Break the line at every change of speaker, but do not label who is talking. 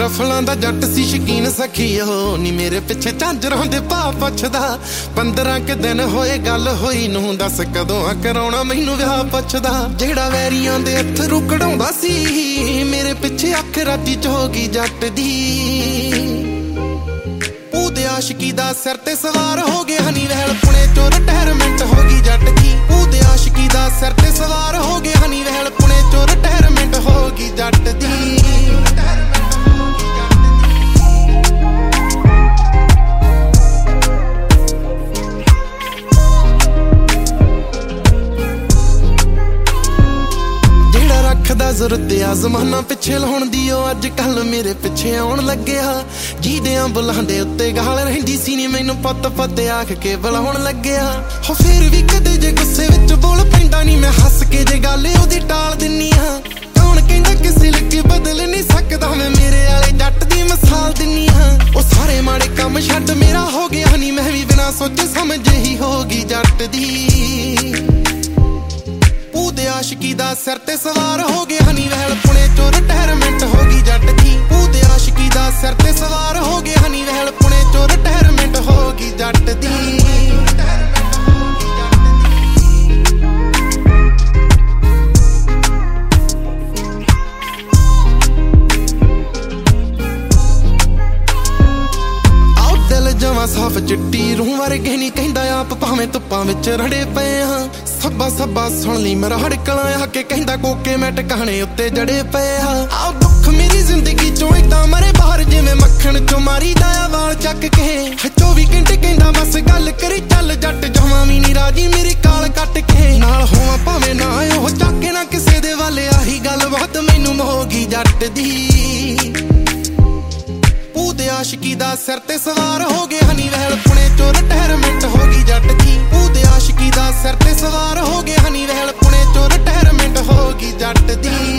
ਰਫਲਾਂ ਦਾ ਜੱਟ ਸੀ ਸ਼ਕੀਨ ਸਖੀਓ ਨੀ ਮੇਰੇ ਪਿੱਛੇ ਝਾਂਜਰਾਂ ਦੇ ਭਾਅ ਪੁੱਛਦਾ 15 ਕੁ ਦਿਨ ਹੋਏ ਗੱਲ ਹੋਈ ਨੂੰ ਦੱਸ ਕਦੋਂ ਕਰਾਉਣਾ ਮੈਨੂੰ ਵਿਆਹ ਪੁੱਛਦਾ ਜਿਹੜਾ ਵੈਰੀਆਂ ਦੇ ਅਥਰੂ ਕਢਾਉਂਦਾ ਸੀ ਮੇਰੇ ਪਿੱਛੇ ਅੱਖ ਰਾਤੀ ਚ ਹੋ ਗਈ ਜੱਟ ਦੀ ਉਹਦੇ ਆਸ਼ਕੀ ਦਾ ਸਿਰ ਤੇ ਸਵਾਰ ਹੋ ਗਿਆ ਹਨੀ ਵਹਿਲ ਪੁਣੇ ਚੋਂ ਰਿਟਾਇਰਮੈਂਟ ਹੋ ਗਈ ਜੱਟ ਦੀ ਉਹਦੇ ਆਸ਼ਕੀ ਦਾ ਸਿਰ ਤੇ ਸਵਾਰ ਹੋ ਗਿਆ ਹਨੀ ਵਹਿਲ ਪੁਣੇ ਚੋਂ ਰਿਟਾਇਰਮੈਂਟ ਹੋ ਗਈ ਜੱਟ ਦੀ ਜ਼ਰੂਰਤ ਆ ਜ਼ਮਾਨਾ ਪਿੱਛੇ ਲਾਉਣ ਦੀ ਉਹ ਅੱਜ ਕੱਲ ਮੇਰੇ ਪਿੱਛੇ ਆਉਣ ਲੱਗਿਆ ਜੀਦਿਆਂ ਬੁਲਾਉਂਦੇ ਉੱਤੇ ਗਾਲ ਰਹਿੰਦੀ ਸੀ ਨੀ ਮੈਨੂੰ ਪੁੱਤ ਆਖ ਕੇ ਬੁਲਾਉਣ ਲੱਗਿਆ ਹੋ ਫੇਰ ਵੀ ਕਦੇ ਜੇ ਗੁੱਸੇ ਵਿੱਚ ਬੋਲ ਪੈਂਦਾ ਨੀ ਮੈਂ ਹੱਸ ਕੇ ਜੇ ਗੱਲ ਉਹਦੀ ਟਾਲ ਦਿੰਨੀ ਆ ਕੌਣ ਕਹਿੰਦਾ ਕਿਸੇ ਲੱਗੇ ਬਦਲ ਨਹੀਂ ਸਕਦਾ ਮੈਂ ਮੇਰੇ ਵਾਲੇ ਜੱਟ ਦੀ ਮਿਸਾਲ ਦਿੰਨੀ ਆ ਉਹ ਸਾਰੇ ਮਾੜੇ ਕੰਮ ਛੱਡ ਮੇਰਾ ਹੋ ਗਿਆ ਨੀ ਮੈਂ ਵੀ ਬਿਨਾਂ ਸੋਚੇ ਸਮਝੇ ਹੀ ਹੋ ਗਈ ਜੱਟ ਦੀ ਉਹਦੇ ਆਸ਼ਕੀ ਦਾ ਸਿਰ ਤੇ ਸਵਾਰ ਹੋ ਗਿਆ ਹਨੀ ਵਹਿਲ ਪੁਣੇ ਚੋਂ ਰਿਟਾਇਰਮੈਂਟ ਹੋ ਗਈ ਜੱਟ ਦੀ ਉਹਦੇ ਆਸ਼ਕੀ ਦਾ ਸਿਰ ਤੇ ਸਵਾਰ ਹੋ ਗਿਆ ਹਨੀ ਵਹਿਲ ਪੁਣੇ ਚੋਂ ਰਿਟਾਇਰਮੈਂਟ ਹੋ ਗਈ ਜੱਟ ਦੀ ਜਵਾਂ ਸਾਫ ਚਿੱਟੀ ਰੂਹ ਵਰਗੇ ਨੀ ਕਹਿੰਦਾ ਆਪ ਭਾਵੇਂ ਧੁੱਪਾਂ ਵਿੱਚ ਰੜੇ ਪਏ ਹਾਂ ਸੱਬਾ ਸੁਣ ਲਈ ਮੇਰਾ ਹੜਕਲਾਂ ਆ ਕੇ ਕਹਿੰਦਾ ਕੋਕੇ ਮੈਂ ਟਿਕਾਣੇ ਉੱਤੇ ਜੜੇ ਪਏ ਆ ਦੁੱਖ ਮੇਰੀ ਜ਼ਿੰਦਗੀ ਚੋਂ ਏਦਾਂ ਮਰੇ ਬਾਹਰ ਜਿਵੇਂ ਮੱਖਣ ਚੋਂ ਮਾਰੀ ਦਾ ਵਾਲ ਚੱਕ ਕੇ 24 ਘੰਟੇ ਕਹਿੰਦਾ ਬਸ ਗੱਲ ਕਰੀ ਚੱਲ ਜੱਟ ਜਾਵਾਂ ਵੀ ਨੀ ਰਾਜੀ ਮੇਰੀ ਕਾਲ ਕੱਟ ਕੇ ਨਾਲ ਹੋਵਾਂ ਭਾਵੇਂ ਨਾ ਉਹ ਚੱਕੇ ਨਾ ਕਿਸੇ ਦੇ ਵੱਲ ਆਹੀ ਗੱਲ ਬਹੁਤ ਮੈਨੂੰ ਹੋ ਗਈ ਜੱਟ ਦੀ ਉਹਦੇ ਆਸ਼ਕੀ ਦਾ ਸਿਰ ਤੇ ਸਵਾਰ ਹੋ ਗਏ ਹਨੀ ਵਹਿਲ ਪੁਣੇ ਚੋਂ ਰਿਟਾਇਰਮੈਂਟ ਹੋ ਗਈ ਜੱਟ ਦੀ ਉਹਦੇ ਆਸ਼ਕੀ ਦਾ ਸਿਰ ਤੇ ਸਵਾਰ ਹੋ ਗਏ ਹਨੀ ਵਹਿਲ ਪੁਣੇ ਚੋਂ ਰਿਟਾਇਰਮੈਂਟ ਹੋ ਗਈ ਜੱਟ ਦੀ